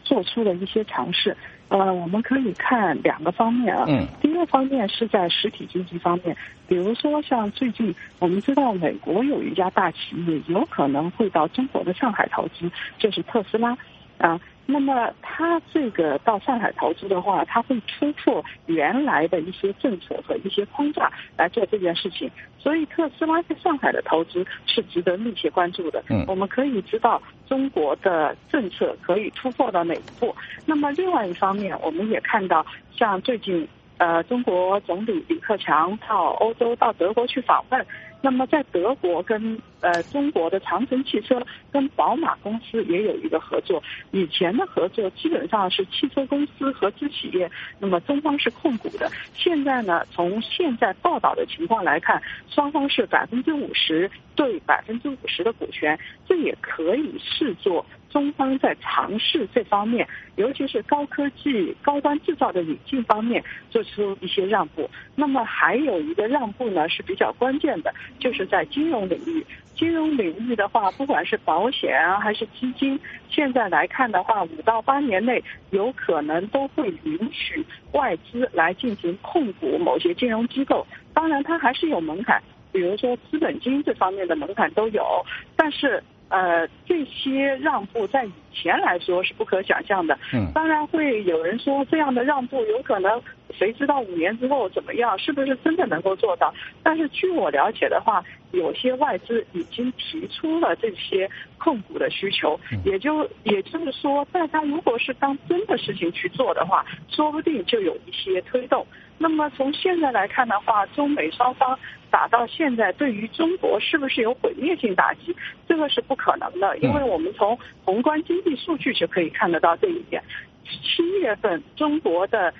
做出了一些尝试。我们可以看2个方面啊。第一个方面是在实体经济方面，比如说像最近我们知道美国有一家大企业有可能会到中国的上海投资，就是特斯拉啊。那么它这个到上海投资的话，它会突破原来的一些政策和一些框架来做这件事情，所以特斯拉在上海的投资是值得密切关注的。我们可以知道中国的政策可以突破到哪一步。那么另外一方面，我们也看到像最近中国总理李克强到欧洲到德国去访问。那么在德国跟中国的长城汽车跟宝马公司也有一个合作，以前的合作基本上是汽车公司合资企业，那么中方是控股的。现在呢，从现在报道的情况来看，双方是50%对50%的股权，这也可以视作中方在尝试这方面，尤其是高科技、高端制造的引进方面做出一些让步。那么还有一个让步呢是比较关键的，就是在金融领域。金融领域的话，不管是保险啊还是基金，现在来看的话，5到8年内有可能都会允许外资来进行控股某些金融机构。当然它还是有门槛，比如说资本金这方面的门槛都有，但是这些让步在以前来说是不可想象的。当然会有人说这样的让步有可能谁知道5年之后怎么样，是不是真的能够做到？但是据我了解的话，有些外资已经提出了这些控股的需求，也就是说，大家如果是当真的事情去做的话，说不定就有一些推动。那么从现在来看的话，中美双方打到现在，对于中国是不是有毁灭性打击，这个是不可能的，因为我们从宏观经济数据就可以看得到这一点。7月份中国的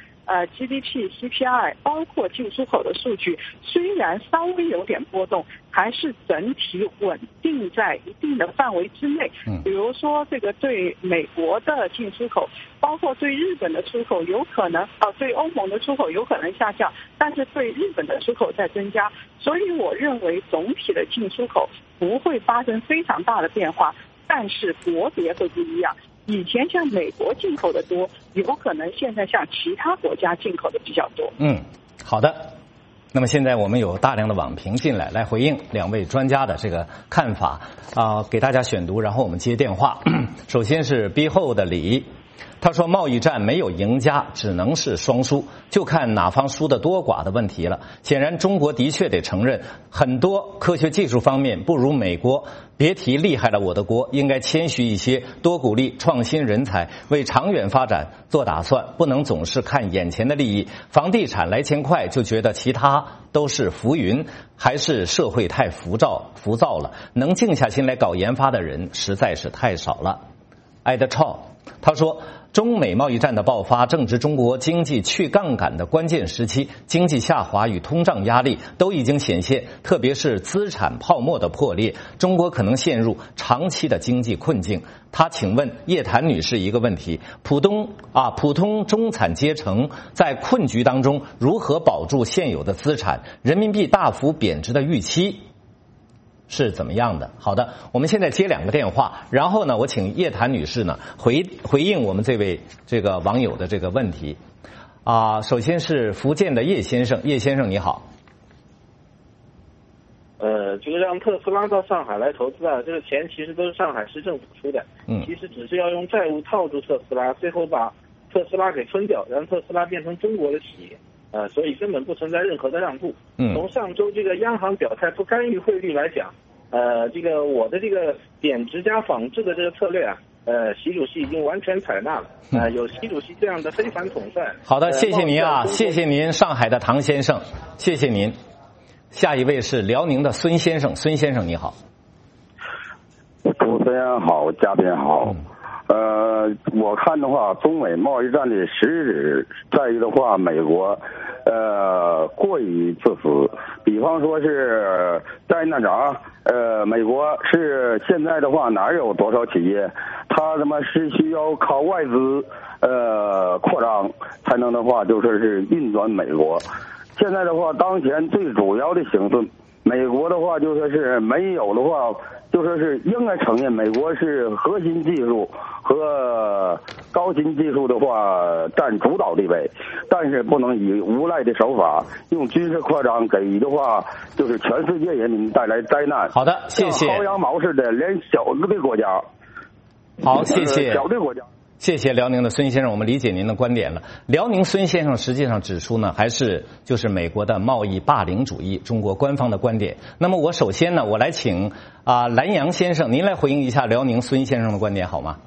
GDP、CPI 包括进出口的数据，虽然稍微有点波动，还是整体稳定在一定的范围之内。比如说这个对美国的进出口，包括对日本的出口有可能对欧盟的出口有可能下降，但是对日本的出口在增加。所以我认为总体的进出口不会发生非常大的变化，但是国别会不一样。以前向美国进口的多，有可能现在向其他国家进口的比较多。 好的。那么现在我们有大量的网评进来回应2位专家的这个看法给大家选读，然后我们接电话。首先是 Behold 的李，他说贸易战没有赢家，只能是双输，就看哪方输的多寡的问题了。显然中国的确得承认，很多科学技术方面不如美国，别提厉害了我的国，应该谦虚一些，多鼓励创新人才，为长远发展做打算，不能总是看眼前的利益。房地产来钱快就觉得其他都是浮云，还是社会太浮躁了，能静下心来搞研发的人实在是太少了。艾德超他说，中美贸易战的爆发正值中国经济去杠杆的关键时期，经济下滑与通胀压力都已经显现，特别是资产泡沫的破裂，中国可能陷入长期的经济困境。他请问叶檀女士一个问题：普通中产阶层在困局当中如何保住现有的资产？人民币大幅贬值的预期是怎么样的？好的，我们现在接2个电话，然后呢，我请叶檀女士呢回应我们这位这个网友的这个问题。首先是福建的叶先生，叶先生你好。 这个让特斯拉到上海来投资这个钱其实都是上海市政府出的，其实只是要用债务套住特斯拉，最后把特斯拉给分掉，让特斯拉变成中国的企业。所以根本不存在任何的让步。从上周这个央行表态不干预汇率来讲，这个我的这个贬值加仿制的这个策略习主席已经完全采纳了。有习主席这样的非凡统帅。 好的，谢谢您谢谢您，上海的唐先生，谢谢您。下一位是辽宁的孙先生，孙先生你好。 主持人好，嘉宾好。我看的话，中美贸易战的实质在于的话，美国过于自私。比方说是在那美国是现在的话哪有多少企业，它他妈是需要靠外资扩张才能的话，就说是运转美国。现在的话，当前最主要的形势美国的话就说是没有的话，就说是应该承认美国是核心技术和高新技术的话占主导地位，但是不能以无赖的手法用军事扩张给予的话，就是全世界人民带来灾难。 好的，谢谢。 薅羊毛似的，连小的国家。 好，谢谢。 小的国家。 谢谢辽宁的孙先生，我们理解您的观点了。辽宁孙先生实际上指出呢，还是就是美国的贸易霸凌主义，中国官方的观点。那么我首先呢，我来请蓝洋先生，您来回应一下辽宁孙先生的观点好吗？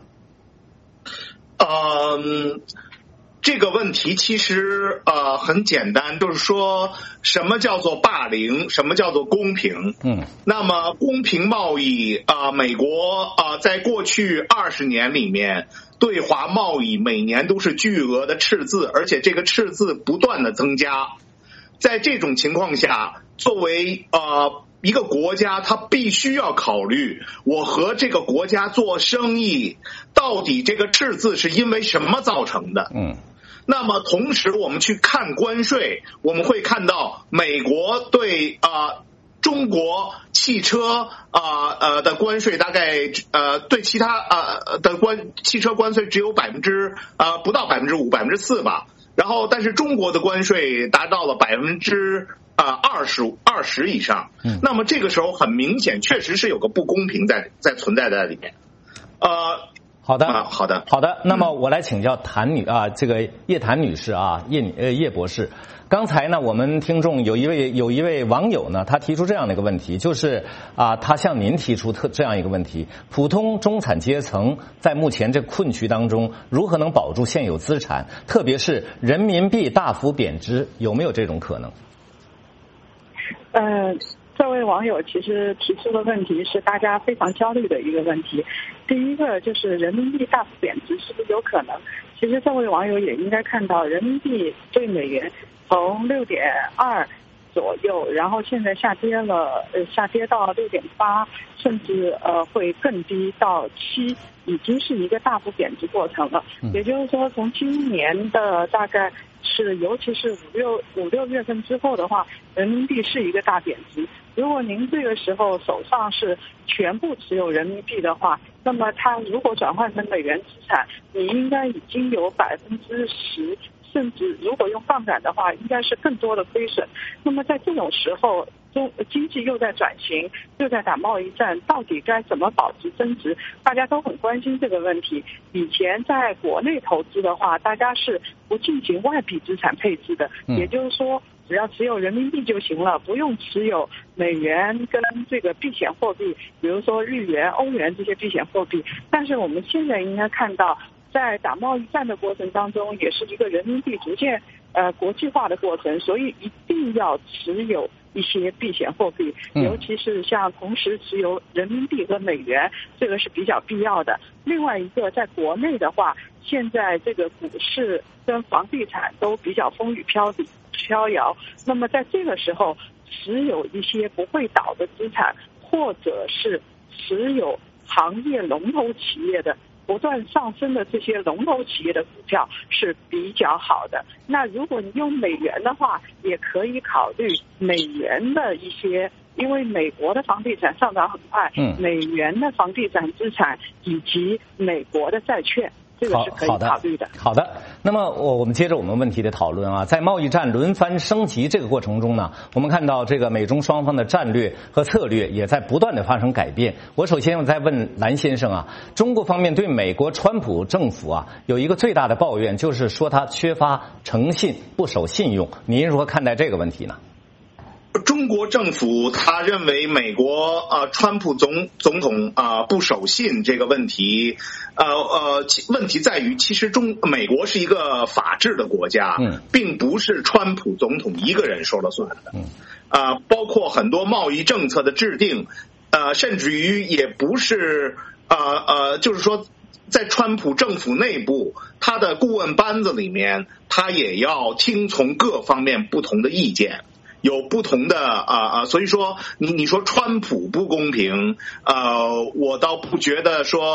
这个问题其实很简单，就是说什么叫做霸凌，什么叫做公平。那么公平贸易美国在过去20年里面对华贸易每年都是巨额的赤字，而且这个赤字不断的增加。在这种情况下，作为一个国家，它必须要考虑我和这个国家做生意，到底这个赤字是因为什么造成的。那么同时我们去看关税，我们会看到美国对中国汽车的关税大概对其他的汽车关税只有不到5%、4%吧。然后但是中国的关税达到了20%以上。那么这个时候很明显确实是有个不公平在存在在里面。 好的。那么我来请教这个叶檀女士叶博士。刚才呢，我们听众有一位网友呢，他提出这样的一个问题，就是他向您提出这样一个问题：普通中产阶层在目前这困局当中，如何能保住现有资产？特别是人民币大幅贬值，有没有这种可能？ 这位网友其实提出的问题是大家非常焦虑的一个问题。第一个就是人民币大幅贬值是不是有可能？其实这位网友也应该看到，人民币对美元从6.2左右，然后现在下跌到6.8，甚至会更低到7，已经是一个大幅贬值过程了。也就是说，从今年的大概是，尤其是五六月份之后的话，人民币是一个大贬值。如果您这个时候手上是全部持有人民币的话，那么它如果转换成美元资产，你应该已经有10%，甚至如果用杠杆的话，应该是更多的亏损。那么在这种时候，经济又在转型，又在打贸易战，到底该怎么保值增值？大家都很关心这个问题。以前在国内投资的话，大家是不进行外币资产配置的，也就是说，只要持有人民币就行了，不用持有美元跟这个避险货币，比如说日元、欧元这些避险货币。但是我们现在应该看到，在打贸易战的过程当中，也是一个人民币逐渐国际化的过程，所以一定要持有一些避险货币，尤其是像同时持有人民币和美元，这个是比较必要的。另外一个，在国内的话，现在这个股市跟房地产都比较风雨飘摇，那么在这个时候，持有一些不会倒的资产，或者是持有行业龙头企业的不断上升的这些龙头企业的股票是比较好的。那如果你用美元的话，也可以考虑美元的一些，因为美国的房地产上涨很快，美元的房地产资产以及美国的债券，这个是可以考虑的。 好的，那么我们接着我们问题的讨论啊，在贸易战轮番升级这个过程中呢，我们看到这个美中双方的战略和策略也在不断的发生改变。我首先再问蓝先生啊，中国方面对美国川普政府啊有一个最大的抱怨，就是说他缺乏诚信，不守信用。您如何看待这个问题呢？ 中国政府他认为美国川普总统不守信这个问题，问题在于其实美国是一个法治的国家，并不是川普总统一个人说了算的，包括很多贸易政策的制定，甚至于也不是就是说在川普政府内部，他的顾问班子里面，他也要听从各方面不同的意见。有不同的所以说你说川普不公平，我倒不觉得说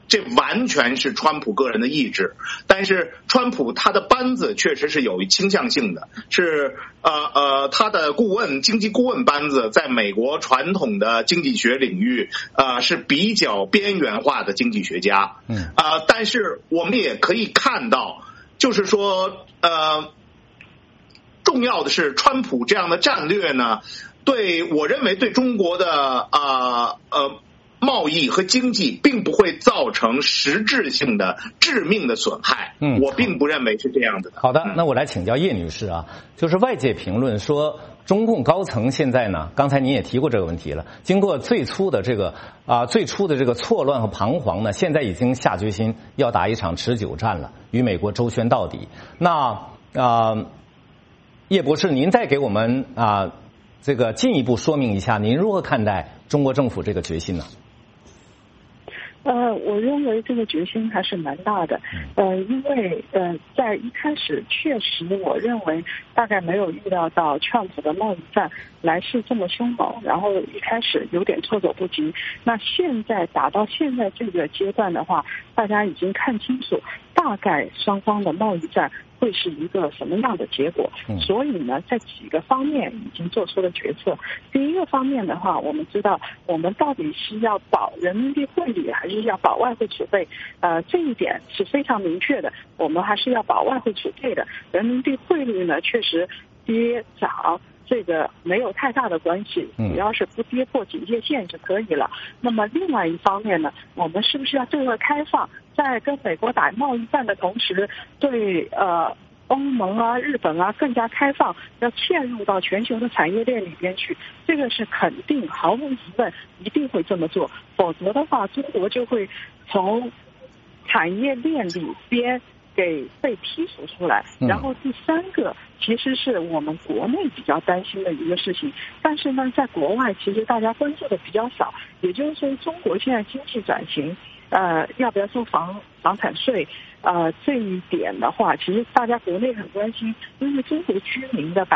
这完全是川普个人的意志，但是川普他的班子确实是有倾向性的，是他的经济顾问班子在美国传统的经济学领域是比较边缘化的经济学家，但是我们也可以看到，就是说重要的是川普这样的战略呢，我认为对中国的贸易和经济并不会造成实质性的致命的损害，我并不认为是这样的。 好的，那我来请教叶女士啊，就是外界评论说中共高层现在呢，刚才您也提过这个问题了，经过最初的这个错乱和彷徨呢，现在已经下决心要打一场持久战了，与美国周旋到底。那叶博士，您再给我们这个进一步说明一下，您如何看待中国政府这个决心呢？ 我认为这个决心还是蛮大的，因为在一开始确实我认为大概没有预料到川普的贸易战来势这么凶猛，然后一开始有点措手不及。那现在打到现在这个阶段的话，大家已经看清楚大概双方的贸易战会是一个什么样的结果，所以呢，在几个方面已经做出了决策。第一个方面的话，我们知道我们到底是要保人民币汇率还是要保外汇储备，这一点是非常明确的，我们还是要保外汇储备的。人民币汇率呢，确实跌涨这个没有太大的关系，只要是不跌破警戒线就可以了。那么另外一方面呢，我们是不是要对外开放，在跟美国打贸易战的同时，对欧盟啊、日本啊更加开放，要嵌入到全球的产业链里边去，这个是肯定毫无疑问一定会这么做，否则的话中国就会从产业链里边被剔除出来。然后第三个其实是我们国内比较担心的一个事情，但是呢在国外其实大家关注的比较少，也就是说中国现在经济转型要不要收房产税，这一点的话其实大家国内很关心，因为中国居民的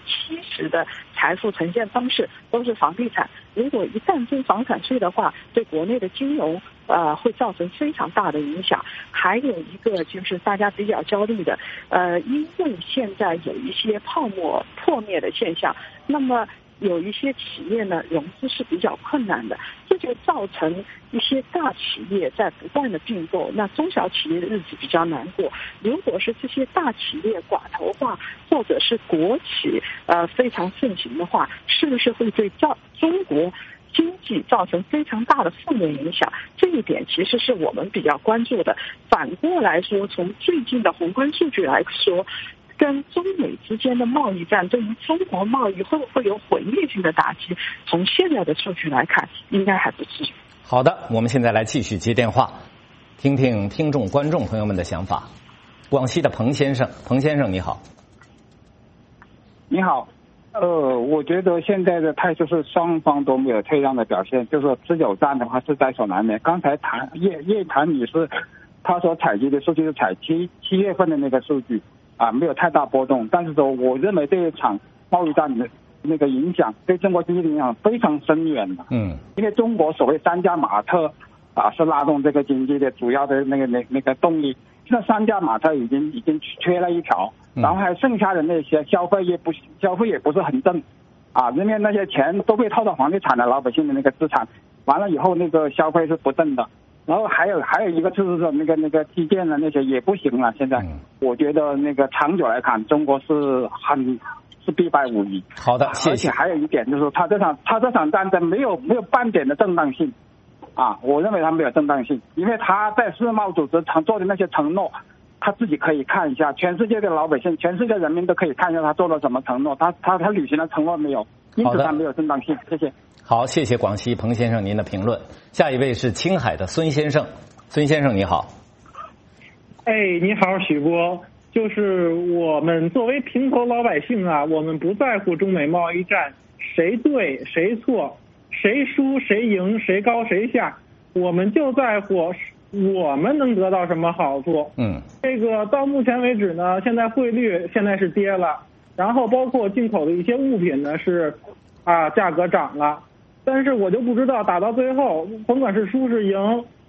70%的财富呈现方式都是房地产，如果一旦征房产税的话，对国内的金融会造成非常大的影响。还有一个就是大家比较焦虑的，因为现在有一些泡沫破灭的现象，那么有一些企业呢融资是比较困难的，这就造成一些大企业在不断的并购，那中小企业的日子比较难过。如果是这些大企业寡头化或者是国企非常盛行的话，是不是会对中国经济造成非常大的负面影响？这一点其实是我们比较关注的。反过来说，从最近的宏观数据来说，跟中美之间的贸易战对于中国贸易会不会有毁灭性的打击？从现在的数据来看，应该还不至于。 好的，我们现在来继续接电话，听听听众观众朋友们的想法。广西的彭先生，彭先生你好。 你好，我觉得现在的态势是双方都没有退让的表现，就是说持久战的话是在所难免。刚才叶檀女士她所采集的数据是采7月份的那个数据没有太大波动，但是说我认为这一场贸易战的那个影响对中国经济的影响非常深远的。因为中国所谓3驾马特是拉动这个经济的主要的那个动力，现在3驾马特已经缺了一条，然后还剩下的那些消费也不是很正因为那些钱都被套到房地产的老百姓的那个资产，完了以后那个消费是不正的。然后还有一个就是说那个基建的那些也不行了。现在我觉得那个长久来看，中国是必败无疑。 好的，谢谢。 而且还有一点就是说，他这场战争没有半点的正当性我认为他没有正当性，因为他在世贸组织常做的那些承诺，他自己可以看一下，全世界的老百姓、全世界人民都可以看一下他做了什么承诺，他履行了承诺没有？因此他没有正当性。谢谢。 好，谢谢广西彭先生您的评论。下一位是青海的孙先生，孙先生你好。 你好许波，就是我们作为平头老百姓我们不在乎中美贸易战谁对谁错，谁输谁赢，谁高谁下，我们就在乎我们能得到什么好处。这个到目前为止呢，现在汇率现在是跌了，然后包括进口的一些物品呢是价格涨了，但是我就不知道打到最后，甭管是输是赢，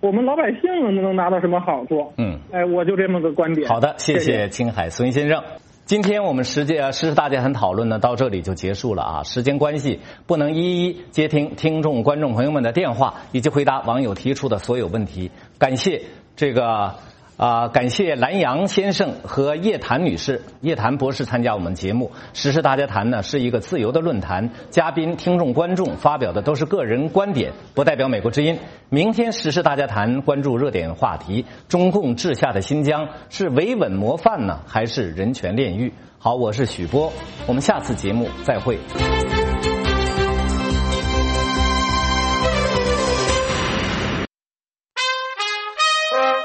我们老百姓能拿到什么好处？我就这么个观点。 好的，谢谢青海孙先生。今天我们时事大家谈讨论呢，到这里就结束了啊。时间关系，不能一一接听听众观众朋友们的电话，以及回答网友提出的所有问题。感谢感谢蓝洋先生和叶檀女士、叶檀博士参加我们节目。时事大家谈呢是一个自由的论坛，嘉宾、听众、观众发表的都是个人观点，不代表美国之音。明天时事大家谈关注热点话题：中共治下的新疆是维稳模范呢，还是人权炼狱？好，我是许波，我们下次节目再会。